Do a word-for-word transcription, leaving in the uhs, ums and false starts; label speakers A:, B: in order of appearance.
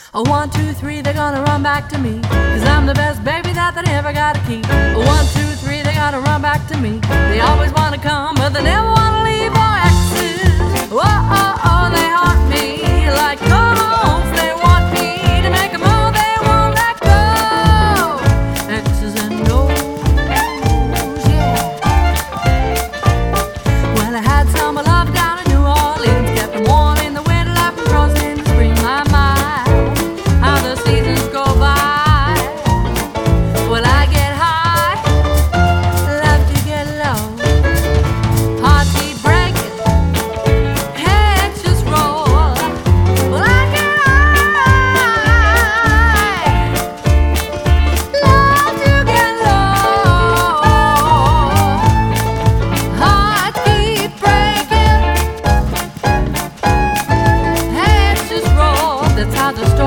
A: A one, two, three, they're gonna run back to me, 'cause I'm the best baby that they never gotta keep. A one, two, three, they gotta run back to me. They always wanna come, but they never wanna leave. Oh, exes, whoa, oh, oh, they haunt me like coals. They want me to make a move, they won't let go. Exes and O's, yeah. Well, I had some love down in New Orleans, kept them warm in the winter, left them frozen in the spring. My, my, how the seasons go by. Well, I get high, love to get low, heart keep breaking, heads just roll. Well, I get high, love to get low, heart keep breaking, heads just roll. That's how the story